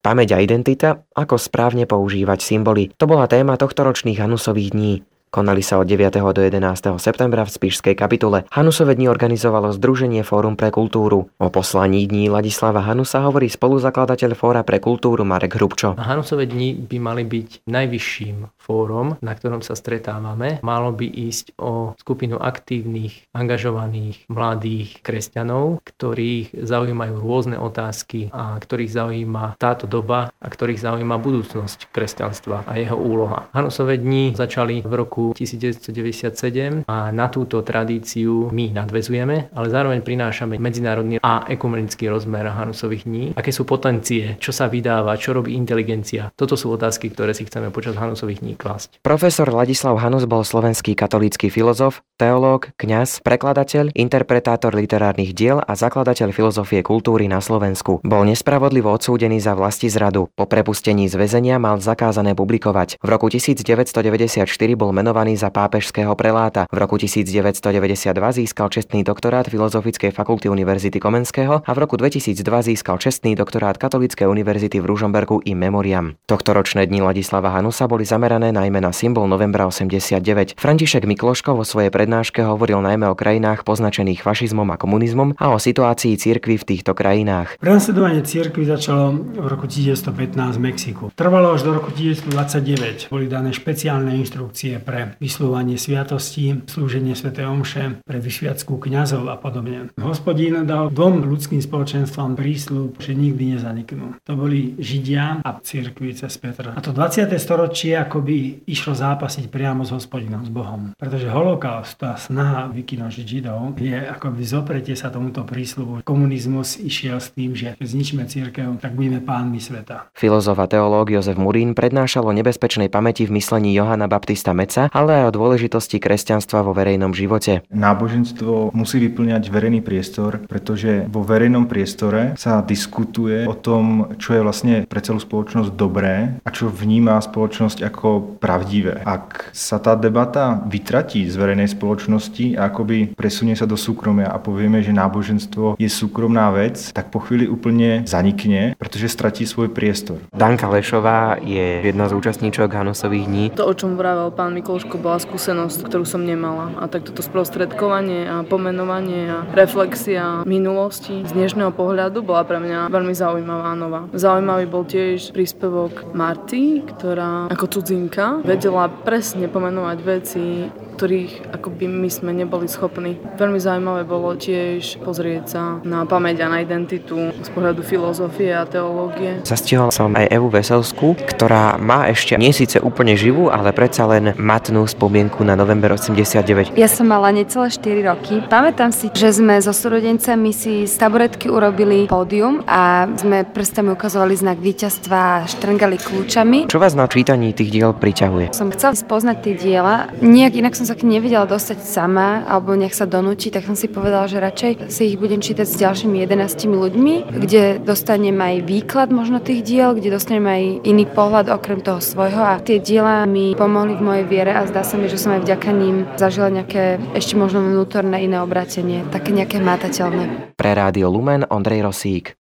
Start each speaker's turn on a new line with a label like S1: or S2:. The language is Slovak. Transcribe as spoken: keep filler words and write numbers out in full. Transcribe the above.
S1: Pamäť a identita, ako správne používať symboly. To bola téma tohtoročných Hanusových dní. Konali sa od deviateho do jedenásteho septembra v Spišskej kapitule. Hanusove dni organizovalo Združenie Fórum pre kultúru. O poslaní dní Ladislava Hanusa hovorí spoluzakladateľ Fóra pre kultúru Marek Hrubčo.
S2: Hanusove dni by mali byť najvyšším fórom, na ktorom sa stretávame. Malo by ísť o skupinu aktívnych, angažovaných, mladých kresťanov, ktorých zaujímajú rôzne otázky a ktorých zaujíma táto doba a ktorých zaujíma budúcnosť kresťanstva a jeho úloha. Hanusove dni začali v roku devätnásťstodeväťdesiatsedem a na túto tradíciu my nadväzujeme, ale zároveň prinášame medzinárodný a ekumenický rozmer Hanusových dní. Aké sú potencie, čo sa vydáva, čo robí inteligencia? Toto sú otázky, ktoré si chceme počas Hanusových dní klásť.
S1: Profesor Ladislav Hanus bol slovenský katolícky filozof, teológ, kňaz, prekladateľ, interpretátor literárnych diel a zakladateľ filozofie kultúry na Slovensku. Bol nespravodlivo odsúdený za vlastizradu. Po prepustení z väzenia mal zakázané publikovať. V roku devätnásťstodeväťdesiatštyri bol menovaný za pápežského preláta. V roku devätnásťstodeväťdesiatdva získal čestný doktorát Filozofickej fakulty Univerzity Komenského a v roku dvetisícdva získal čestný doktorát Katolíckej univerzity v Ružomberku in memoriam. Tohtoročné dni Ladislava Hanusa boli zamerané najmä na symbol novembra osemdesiatdeväť. František Mikloško vo svojej prednáške hovoril najmä o krajinách poznačených fašizmom a komunizmom a o situácii cirkvi v týchto krajinách.
S3: Prenasledovanie cirkvi začalo v roku devätnásťstopätnásť v Mexiku. Trvalo až do roku devätnásťstodvadsaťdeväť. Boli dané špeciálne inštrukcie pre vysluhovanie sviatostí, slúženie svätej omše, pre vysviacku kňazov a podobne. Hospodín dal dvom ľudským spoločenstvám prísľub, že nikdy nezaniknú. To boli Židia a cirkvi cez Petra. A to dvadsiate storočie akoby išlo zápasiť priamo s Hospodinom, s Bohom. Pretože holokaust, tá snaha vykinožiť Židov, je akoby zopretie sa tomuto prísľubu. Komunizmus išiel s tým, že keď zničíme cirkev, tak budeme pánmi sveta.
S1: Filozof a teológ Jozef Murín prednášal o nebezpečnej pamäti v myslení Johana Baptista Meca, ale aj o dôležitosti kresťanstva vo verejnom živote.
S4: Náboženstvo musí vyplňať verejný priestor, pretože vo verejnom priestore sa diskutuje o tom, čo je vlastne pre celú spoločnosť dobré a čo vníma spoločnosť ako pravdivé. Ak sa tá debata vytratí z verejnej spoločnosti a akoby presunie sa do súkromia a povieme, že náboženstvo je súkromná vec, tak po chvíli úplne zanikne, pretože stratí svoj priestor.
S1: Danka Lešová je jedna z účastníčok Hanusových dní.
S5: To, o čom vravel pán Mikloško, bola skúsenosť, ktorú som nemala. A tak toto sprostredkovanie a pomenovanie a reflexia minulosti z dnešného pohľadu bola pre mňa veľmi zaujímavá a nová. Zaujímavý bol tiež príspevok Marty, ktorá ako cudzinka vedela presne pomenovať veci, ktorých akoby my sme neboli schopní. Veľmi zaujímavé bolo tiež pozrieť sa na pamäť a na identitu z pohľadu filozofie a teológie.
S1: Zastihol som aj Evu Veselskú, ktorá má ešte nie síce úplne živú, ale predsa len matnú spomienku na november osemdesiatdeväť.
S6: Ja som mala necelé štyri roky. Pamätám si, že sme so súrodencami si z taburetky urobili pódium a sme prstami ukazovali znak víťazstva a štrngali kľúčami.
S1: Čo vás na čítaní tých diel priťahuje?
S6: Som chcela spoznať tie diela. Nijak inak som sa k nim nevedela dostať sama alebo nejak sa donútiť, tak som si povedala, že radšej si ich budem čítať s ďalšími jedenástimi ľuďmi, kde dostanem aj výklad možno tých diel, kde dostanem aj iný pohľad okrem toho svojho a tie diela mi pomohli v mojej viere a zdá sa mi, že som aj vďaka ním zažila nejaké ešte možno vnútorné iné obrátenie, také nejaké hmatateľné.
S1: Pre Rádio Lumen Ondrej Rosík.